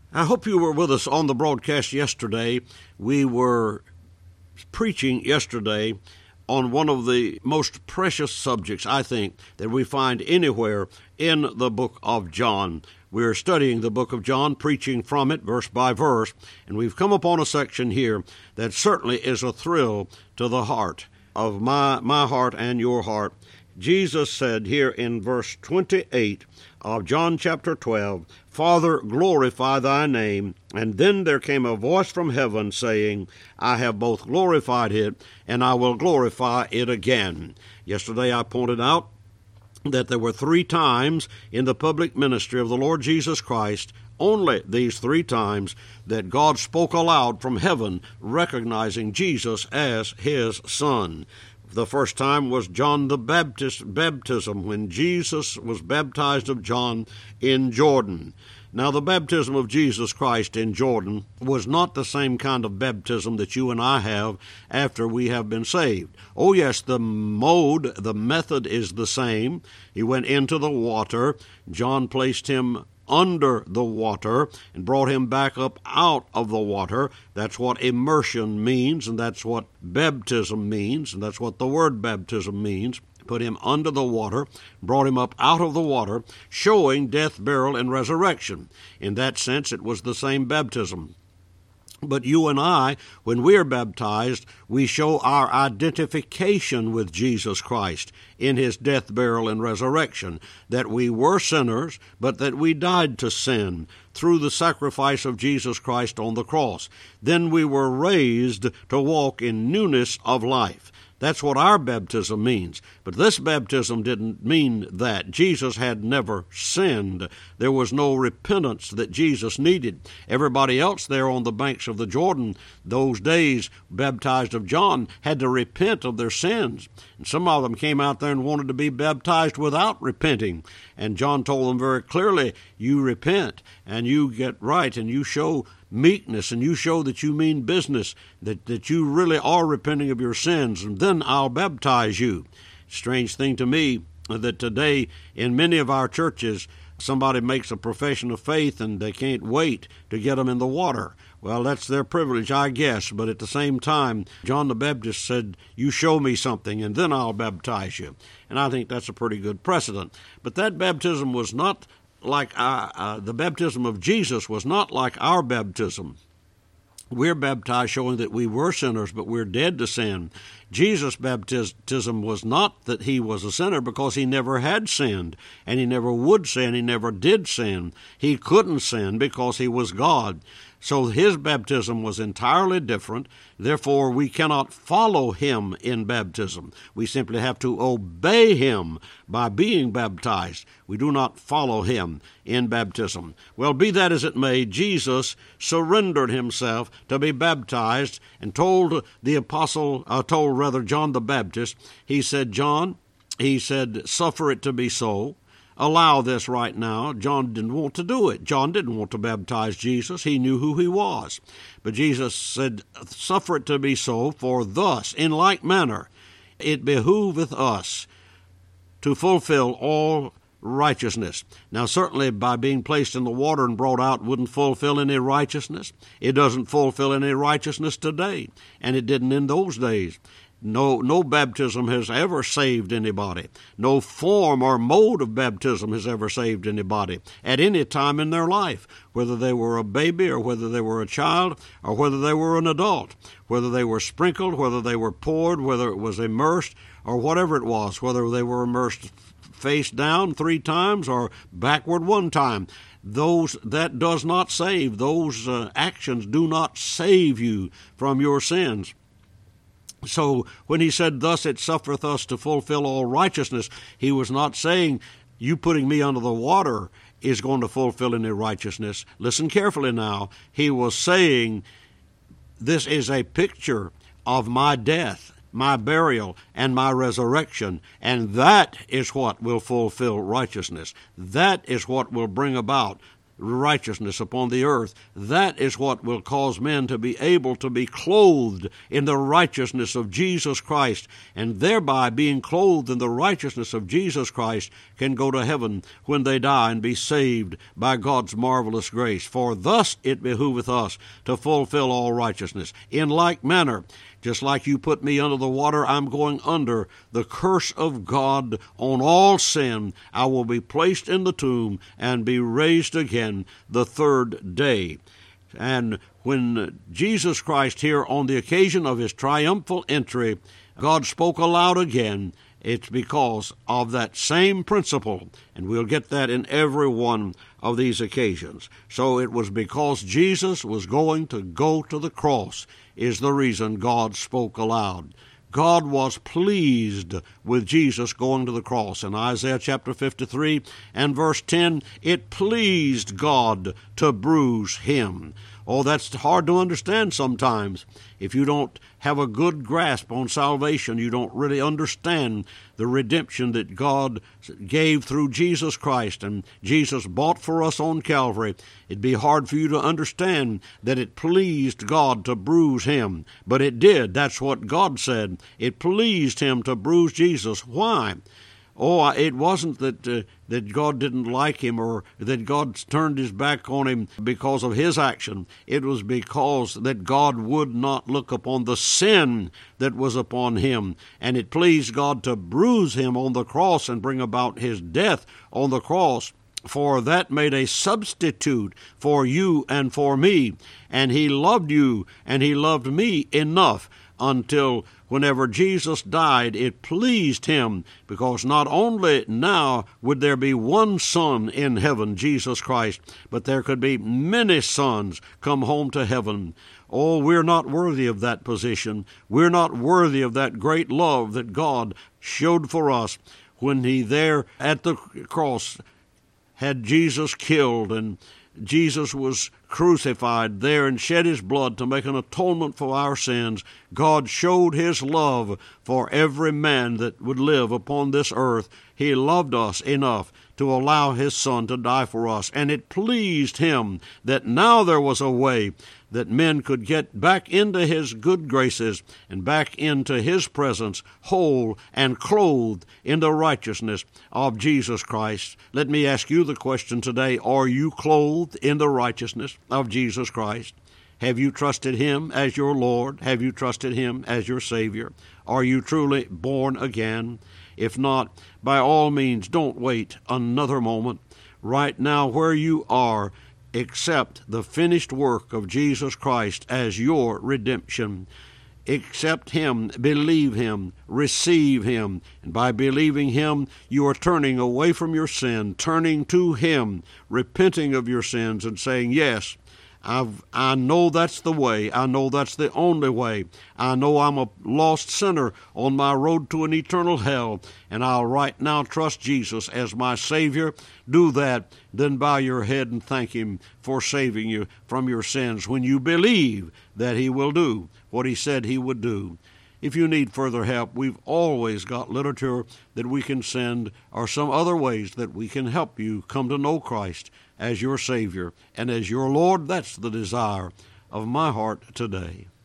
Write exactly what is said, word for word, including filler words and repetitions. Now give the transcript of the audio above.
I hope you were with us on the broadcast yesterday. We were preaching yesterday on one of the most precious subjects, I think, that we find anywhere in the book of John. We're studying the book of John, preaching from it verse by verse, and we've come upon a section here that certainly is a thrill to the heart of my, my heart and your heart. Jesus said here in verse twenty-eight of John chapter twelve, "Father, glorify thy name." And then there came a voice from heaven saying, "I have both glorified it, and I will glorify it again." Yesterday I pointed out that there were three times in the public ministry of the Lord Jesus Christ, only these three times, that God spoke aloud from heaven, recognizing Jesus as his Son. The first time was John the Baptist baptism, when Jesus was baptized of John in Jordan. Now, the baptism of Jesus Christ in Jordan was not the same kind of baptism that you and I have after we have been saved. Oh, yes, the mode, the method is the same. He went into the water. John placed him under the water and brought him back up out of the water. That's what immersion means, and that's what baptism means, and that's what the word baptism means. Put him under the water, brought him up out of the water, showing death, burial, and resurrection. In that sense, it was the same baptism. But you and I, when we are baptized, we show our identification with Jesus Christ in his death, burial, and resurrection, that we were sinners, but that we died to sin through the sacrifice of Jesus Christ on the cross. Then we were raised to walk in newness of life. That's what our baptism means. But this baptism didn't mean that. Jesus had never sinned. There was no repentance that Jesus needed. Everybody else there on the banks of the Jordan, those days baptized of John, had to repent of their sins. And some of them came out there and wanted to be baptized without repenting. And John told them very clearly, you repent and you get right and you show meekness, and you show that you mean business, that, that you really are repenting of your sins, and then I'll baptize you. Strange thing to me that today in many of our churches, somebody makes a profession of faith and they can't wait to get them in the water. Well, that's their privilege, I guess, but at the same time, John the Baptist said, you show me something and then I'll baptize you. And I think that's a pretty good precedent. But that baptism was not like uh, uh, the baptism of Jesus was not like our baptism. We're baptized showing that we were sinners, but we're dead to sin. Jesus' baptism was not that he was a sinner, because he never had sinned, and he never would sin. He never did sin. He couldn't sin because he was God. So his baptism was entirely different. Therefore, we cannot follow him in baptism. We simply have to obey him by being baptized. We do not follow him in baptism. Well, be that as it may, Jesus surrendered himself to be baptized and told the apostle, uh, told rather John the Baptist, he said, John, he said, suffer it to be so. Allow this right now. John didn't want to do it. John didn't want to baptize Jesus. He knew who he was. But Jesus said, suffer it to be so, for thus, in like manner, it behooveth us to fulfill all righteousness. Now, certainly by being placed in the water and brought out wouldn't fulfill any righteousness. It doesn't fulfill any righteousness today, and it didn't in those days. No, no baptism has ever saved anybody. No form or mode of baptism has ever saved anybody at any time in their life, whether they were a baby or whether they were a child or whether they were an adult, whether they were sprinkled, whether they were poured, whether it was immersed or whatever it was, whether they were immersed face down three times or backward one time. Those that does not save. Those uh, actions do not save you from your sins. So when he said, thus it suffereth us to fulfill all righteousness, he was not saying, you putting me under the water is going to fulfill any righteousness. Listen carefully now. He was saying, this is a picture of my death, my burial, and my resurrection, and that is what will fulfill righteousness. That is what will bring about righteousness upon the earth. That is what will cause men to be able to be clothed in the righteousness of Jesus Christ, and thereby being clothed in the righteousness of Jesus Christ can go to heaven when they die and be saved by God's marvelous grace. For thus it behooveth us to fulfill all righteousness. In like manner, just like you put me under the water, I'm going under the curse of God on all sin. I will be placed in the tomb and be raised again the third day. And when Jesus Christ here on the occasion of his triumphal entry, God spoke aloud again, it's because of that same principle, and we'll get that in every one of these occasions. So it was because Jesus was going to go to the cross is the reason God spoke aloud. God was pleased with Jesus going to the cross. In Isaiah chapter fifty-three and verse ten, it pleased God to bruise him. Oh, that's hard to understand sometimes. If you don't have a good grasp on salvation, you don't really understand the redemption that God gave through Jesus Christ, and Jesus bought for us on Calvary. It'd be hard for you to understand that it pleased God to bruise him. But it did. That's what God said. It pleased him to bruise Jesus. Why? Oh, it wasn't that uh, that God didn't like him or that God turned his back on him because of his action. It was because that God would not look upon the sin that was upon him. And it pleased God to bruise him on the cross and bring about his death on the cross. For that made a substitute for you and for me. And he loved you and he loved me enough until whenever Jesus died, it pleased him, because not only now would there be one son in heaven, Jesus Christ, but there could be many sons come home to heaven. Oh, we're not worthy of that position. We're not worthy of that great love that God showed for us when he there at the cross had Jesus killed, and Jesus was crucified there and shed his blood to make an atonement for our sins. God showed his love for every man that would live upon this earth. He loved us enough to allow his son to die for us, and it pleased him that now there was a way that men could get back into his good graces and back into his presence whole and clothed in the righteousness of Jesus Christ. Let me ask you the question today, are you clothed in the righteousness of Jesus Christ? Have you trusted him as your Lord? Have you trusted him as your Savior? Are you truly born again? If not, by all means, don't wait another moment. Right now, where you are, accept the finished work of Jesus Christ as your redemption. Accept him, believe him, receive him. And by believing him, you are turning away from your sin, turning to him, repenting of your sins and saying, yes, I've, I know that's the way. I know that's the only way. I know I'm a lost sinner on my road to an eternal hell, and I'll right now trust Jesus as my Savior. Do that, then bow your head and thank him for saving you from your sins when you believe that he will do what he said he would do. If you need further help, we've always got literature that we can send or some other ways that we can help you come to know Christ as your Savior and as your Lord. That's the desire of my heart today.